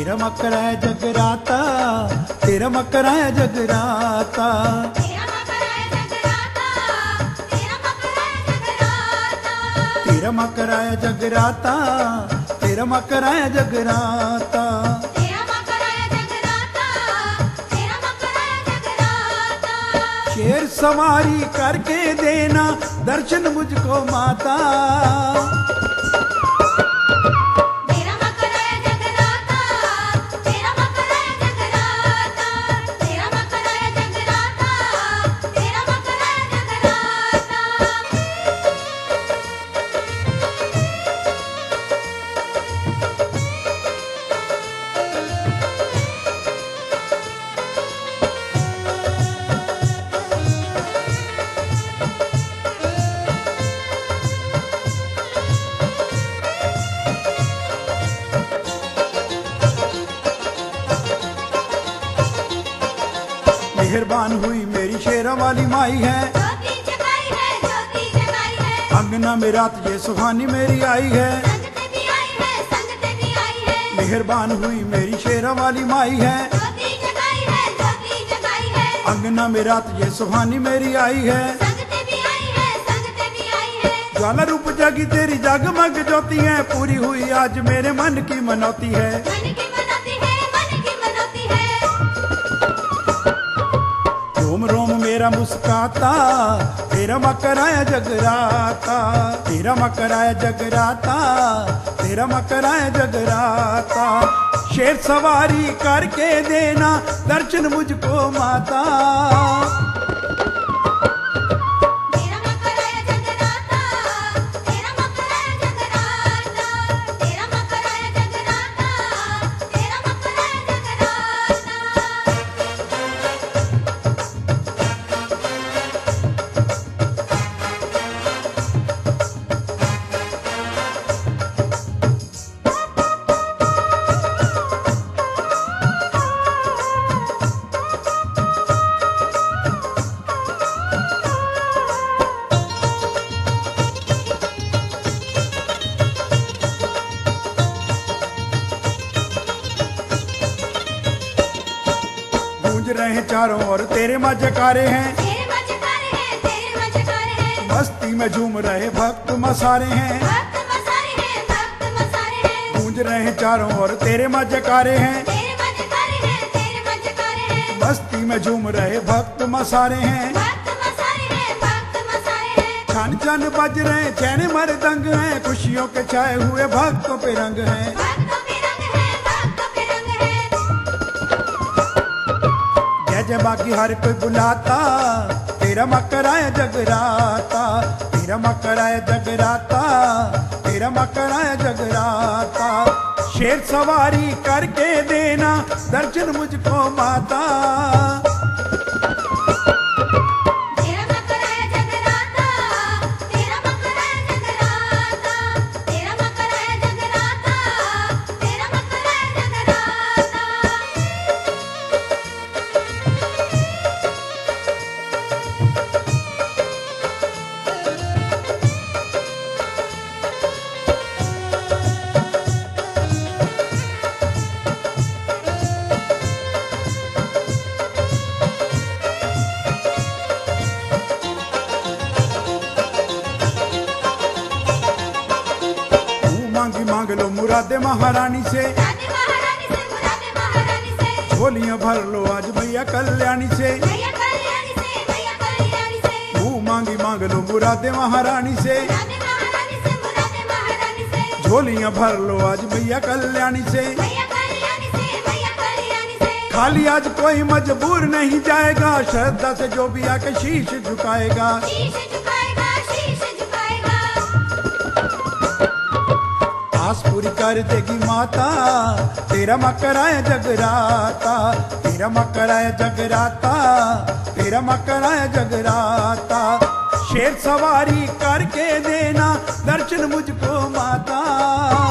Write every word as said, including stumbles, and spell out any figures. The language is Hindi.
तेरा मकरा है जगराता, तेरा मकरा है जगराता, तेरा मकरा है जगराता, तेरा मकरा है जगराता, तेरा मकरा है जगराता, तेरा मकरा है जगराता। तेरा मकरा है जगराता, तेरा मकरा है जगराता। शेर सवारी करके देना दर्शन मुझको माता, तेरा मकरा है जगराता, तेरा मकरा है जगराता, तेरा मकरा है जगराता, तेरा मकरा है जगराता। मेहरबान हुई मेरी शेरा वाली माई है, ज्योति जगाई है, ज्योति जगाई है, अंगना में रात ये सुहानी मेरी आई है। संगत भी आई है, संगत भी आई है, मेहरबान हुई मेरी शेरा वाली माई है, ज्योति जगाई है, ज्योति जगाई है, अंगना में रात ये सुहानी मेरी आई है। संगत भी आई है, संगत भी आई है, ज्वाला रूप जागी तेरी जगमग ज्योति है, पूरी हुई आज मेरे मन की मनौती है। मन की मनौती है, मन की मनौती है, रोम रोम मेरा मुस्काता, तेरा मकरा है जगराता, तेरा मकरा है जगराता, तेरा मकरा है जगराता। शेर सवारी करके देना दर्शन मुझको माता, तेरा मकरा है जगराता, तेरा मकरा है जगराता, तेरा मकरा है जगराता, तेरा मकरा है जगराता। गूंज रहे चारों ओर तेरे माँ जयकारे हैं, तेरे मजकारे हैं, तेरे मजकारे हैं, मस्ती में झूम रहे भक्त मसारे हैं। भक्त मसारे हैं, भक्त मसारे हैं, गूंज रहे चारों ओर तेरे माँ जयकारे हैं, तेरे मजकारे हैं, तेरे मजकारे हैं, मस्ती में झूम रहे भक्त मसारे हैं। भक्त मसारे हैं, भक्त मसारे हैं, छन छन बज रहे चैन मरदंग हैं, खुशियों के छाए हुए भक्तों पे रंग हैं। भक्तों पे रंग है, भक्तों पे रंग है, जय जय बाकी हर कोई बुलाता, तेरा मकरा है जगराता, तेरा मकरा है जगराता, तेरा मकरा है जगराता। शेर सवारी करके देना दर्शन मुझको माता, तेरा मकरा है जगराता, तेरा मकरा है जगराता, तेरा मकरा है जगराता, तेरा मकरा है जगराता। तू मांगी मांग लो मुरादे महारानी से, राधे महारानी से, मुरादे महारानी से, झोलियां भर लो आज भैया कल्याणी से। भैया कल्याणी से, भैया कल्याणी से, तू मांगी मांग लो मुरादे महारानी से, राधे महारानी से, मुरादे महारानी से, झोलियां भर लो आज भैया कल्याणी से। भैया कल्याणी से, भैया कल्याणी से, खाली आज कोई मजबूर नहीं जाएगा, श्रद्धा से जो भी आके शीश झुकाएगा। शीश झुकाएगा, शीश झुकाएगा, आस पूरी कर देगी माता, तेरा मकरा है जगराता, तेरा मकरा है जगराता, तेरा मकरा है जगराता। शेर सवारी करके देना दर्शन मुझको माता।